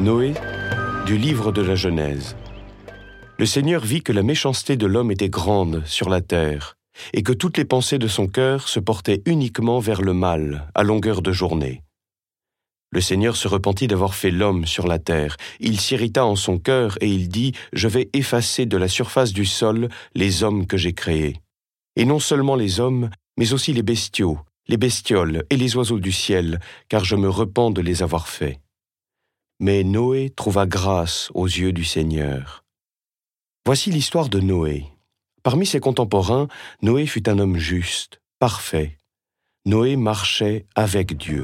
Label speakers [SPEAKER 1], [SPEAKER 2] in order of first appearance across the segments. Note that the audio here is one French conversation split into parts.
[SPEAKER 1] Noé, du livre de la Genèse. Le Seigneur vit que la méchanceté de l'homme était grande sur la terre, et que toutes les pensées de son cœur se portaient uniquement vers le mal, à longueur de journée. Le Seigneur se repentit d'avoir fait l'homme sur la terre. Il s'irrita en son cœur et il dit « Je vais effacer de la surface du sol les hommes que j'ai créés. Et non seulement les hommes, mais aussi les bestiaux, les bestioles et les oiseaux du ciel, car je me repens de les avoir faits. » Mais Noé trouva grâce aux yeux du Seigneur. Voici l'histoire de Noé. Parmi ses contemporains, Noé fut un homme juste, parfait. Noé marchait avec Dieu.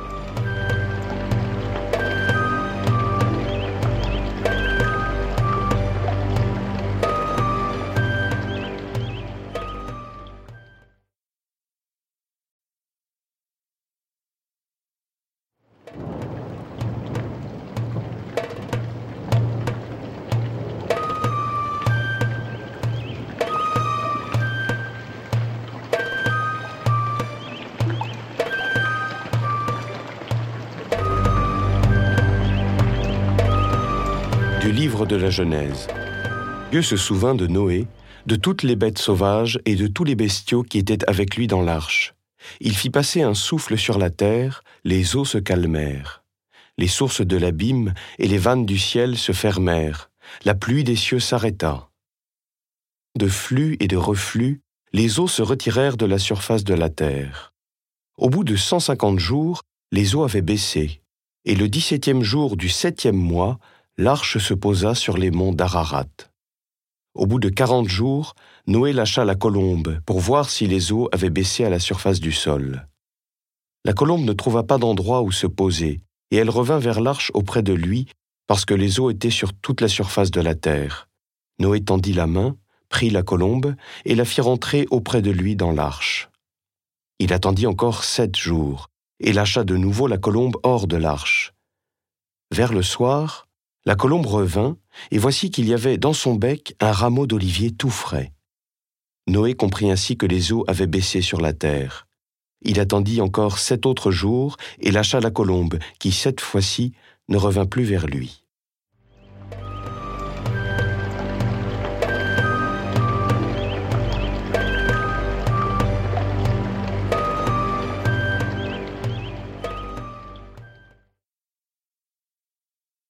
[SPEAKER 1] Du livre de la Genèse. Dieu se souvint de Noé, de toutes les bêtes sauvages et de tous les bestiaux qui étaient avec lui dans l'arche. Il fit passer un souffle sur la terre, les eaux se calmèrent. Les sources de l'abîme et les vannes du ciel se fermèrent. La pluie des cieux s'arrêta. De flux et de reflux, les eaux se retirèrent de la surface de la terre. Au bout de 150 jours, les eaux avaient baissé, et le 17e jour du 7e mois, l'arche se posa sur les monts d'Ararat. Au bout de 40 jours, Noé lâcha la colombe pour voir si les eaux avaient baissé à la surface du sol. La colombe ne trouva pas d'endroit où se poser, et elle revint vers l'arche auprès de lui, parce que les eaux étaient sur toute la surface de la terre. Noé tendit la main, prit la colombe, et la fit rentrer auprès de lui dans l'arche. Il attendit encore 7 jours, et lâcha de nouveau la colombe hors de l'arche. Vers le soir, la colombe revint, et voici qu'il y avait dans son bec un rameau d'olivier tout frais. Noé comprit ainsi que les eaux avaient baissé sur la terre. Il attendit encore 7 autres jours, et lâcha la colombe, qui cette fois-ci ne revint plus vers lui.